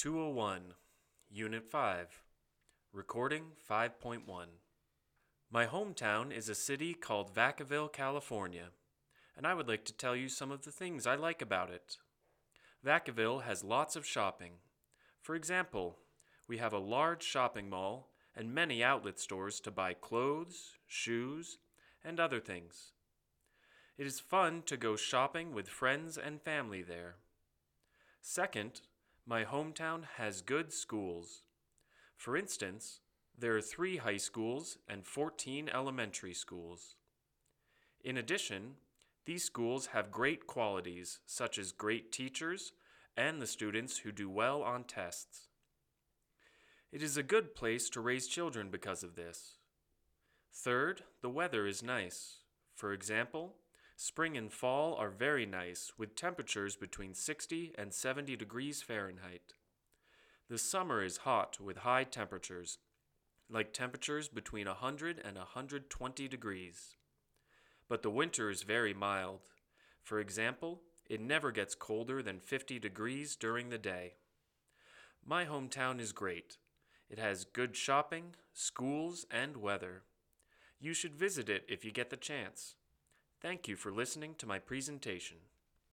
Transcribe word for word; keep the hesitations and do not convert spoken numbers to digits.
two oh one, Unit five, Recording five point one. My hometown is a city called Vacaville, California, and I would like to tell you some of the things I like about it. Vacaville has lots of shopping. For example, we have a large shopping mall and many outlet stores to buy clothes, shoes, and other things. It is fun to go shopping with friends and family there. Second, my hometown has good schools. For instance, there are three high schools and fourteen elementary schools. In addition, these schools have great qualities such as great teachers and the students who do well on tests. It is a good place to raise children because of this. Third, the weather is nice. For example, spring and fall are very nice with temperatures between sixty and seventy degrees Fahrenheit. The summer is hot with high temperatures, like temperatures between one hundred and one hundred twenty degrees. But the winter is very mild. For example, it never gets colder than fifty degrees during the day. My hometown is great. It has good shopping, schools, and weather. You should visit it if you get the chance. Thank you for listening to my presentation.